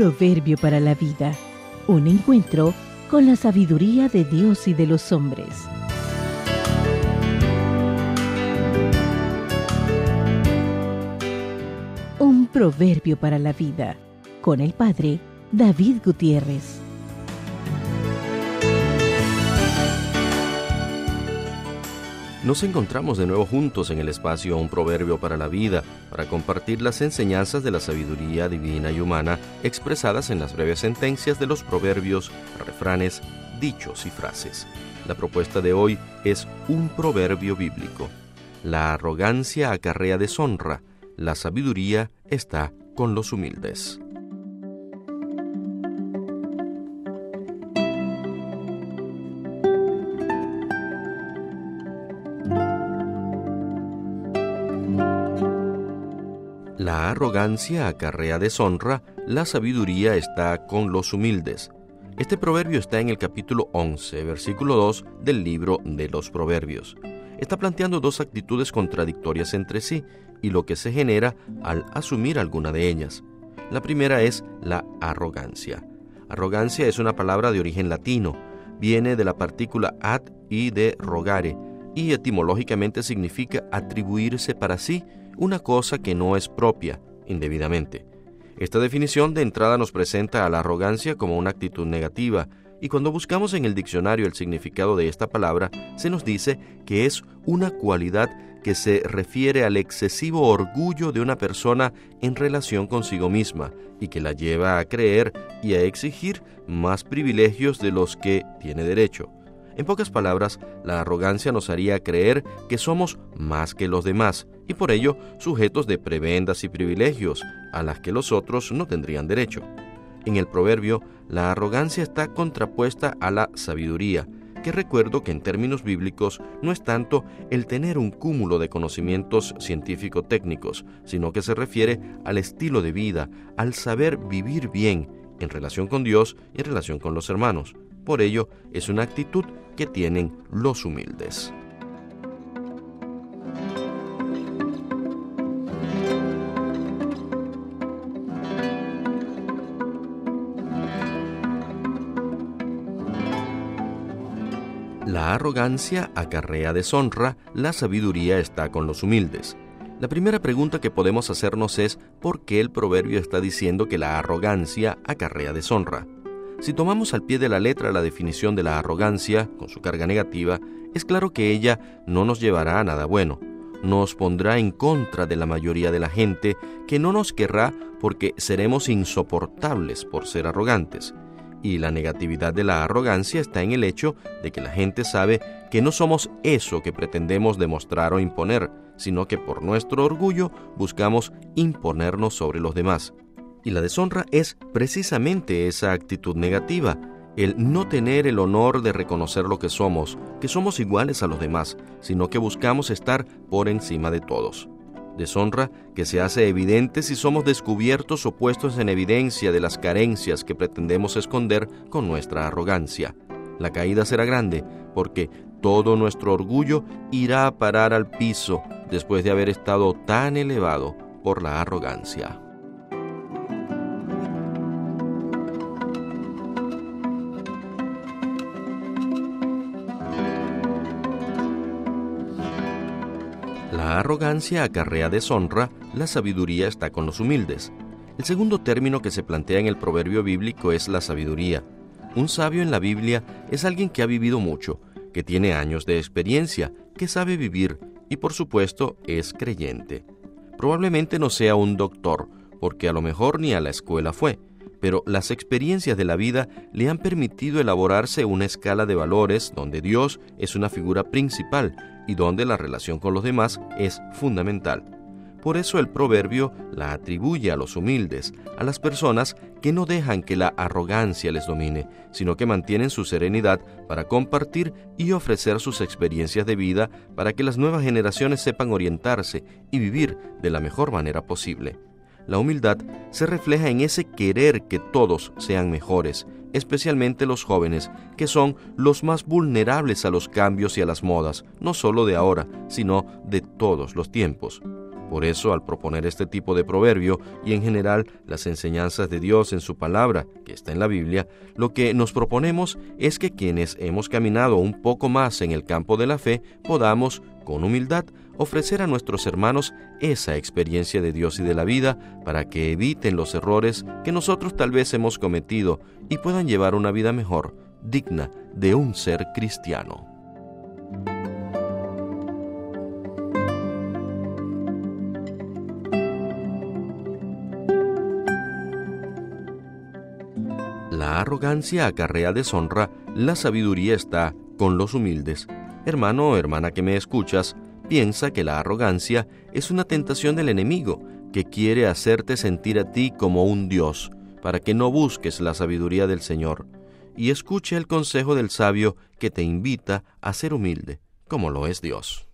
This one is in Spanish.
proverbio para la vida. Un encuentro con la sabiduría de Dios y de los hombres. Un proverbio para la vida, con el Padre David Gutiérrez. Nos encontramos de nuevo juntos en el espacio Un Proverbio para la Vida, para compartir las enseñanzas de la sabiduría divina y humana expresadas en las breves sentencias de los proverbios, refranes, dichos y frases. La propuesta de hoy es un proverbio bíblico. La arrogancia acarrea deshonra, la sabiduría está con los humildes. La arrogancia acarrea deshonra, la sabiduría está con los humildes. Este proverbio está en el capítulo 11, versículo 2 del libro de los Proverbios. Está planteando dos actitudes contradictorias entre sí y lo que se genera al asumir alguna de ellas. La primera es la arrogancia. Arrogancia es una palabra de origen latino, viene de la partícula ad y de rogare, y etimológicamente significa atribuirse para sí una cosa que no es propia, indebidamente. Esta definición de entrada nos presenta a la arrogancia como una actitud negativa, y cuando buscamos en el diccionario el significado de esta palabra, se nos dice que es una cualidad que se refiere al excesivo orgullo de una persona en relación consigo misma, y que la lleva a creer y a exigir más privilegios de los que tiene derecho. En pocas palabras, la arrogancia nos haría creer que somos más que los demás y por ello sujetos de prebendas y privilegios a las que los otros no tendrían derecho. En el proverbio, la arrogancia está contrapuesta a la sabiduría, que recuerdo que en términos bíblicos no es tanto el tener un cúmulo de conocimientos científico-técnicos, sino que se refiere al estilo de vida, al saber vivir bien en relación con Dios y en relación con los hermanos. Por ello, es una actitud que tienen los humildes. La arrogancia acarrea deshonra, la sabiduría está con los humildes. La primera pregunta que podemos hacernos es ¿por qué el proverbio está diciendo que la arrogancia acarrea deshonra? Si tomamos al pie de la letra la definición de la arrogancia, con su carga negativa, es claro que ella no nos llevará a nada bueno. Nos pondrá en contra de la mayoría de la gente, que no nos querrá porque seremos insoportables por ser arrogantes. Y la negatividad de la arrogancia está en el hecho de que la gente sabe que no somos eso que pretendemos demostrar o imponer, sino que por nuestro orgullo buscamos imponernos sobre los demás. Y la deshonra es precisamente esa actitud negativa, el no tener el honor de reconocer lo que somos iguales a los demás, sino que buscamos estar por encima de todos. Deshonra que se hace evidente si somos descubiertos o puestos en evidencia de las carencias que pretendemos esconder con nuestra arrogancia. La caída será grande porque todo nuestro orgullo irá a parar al piso después de haber estado tan elevado por la arrogancia. La arrogancia acarrea deshonra, la sabiduría está con los humildes. El segundo término que se plantea en el proverbio bíblico es la sabiduría. Un sabio en la Biblia es alguien que ha vivido mucho, que tiene años de experiencia, que sabe vivir y por supuesto es creyente. Probablemente no sea un doctor, porque a lo mejor ni a la escuela fue, pero las experiencias de la vida le han permitido elaborarse una escala de valores donde Dios es una figura principal y donde la relación con los demás es fundamental. Por eso el proverbio la atribuye a los humildes, a las personas que no dejan que la arrogancia les domine, sino que mantienen su serenidad para compartir y ofrecer sus experiencias de vida para que las nuevas generaciones sepan orientarse y vivir de la mejor manera posible. La humildad se refleja en ese querer que todos sean mejores, especialmente los jóvenes, que son los más vulnerables a los cambios y a las modas, no solo de ahora, sino de todos los tiempos. Por eso, al proponer este tipo de proverbio y en general las enseñanzas de Dios en su palabra, que está en la Biblia, lo que nos proponemos es que quienes hemos caminado un poco más en el campo de la fe podamos, con humildad, ofrecer a nuestros hermanos esa experiencia de Dios y de la vida para que eviten los errores que nosotros tal vez hemos cometido y puedan llevar una vida mejor, digna de un ser cristiano. La arrogancia acarrea deshonra, la sabiduría está con los humildes. Hermano o hermana que me escuchas, piensa que la arrogancia es una tentación del enemigo que quiere hacerte sentir a ti como un Dios, para que no busques la sabiduría del Señor, y escuche el consejo del sabio que te invita a ser humilde, como lo es Dios.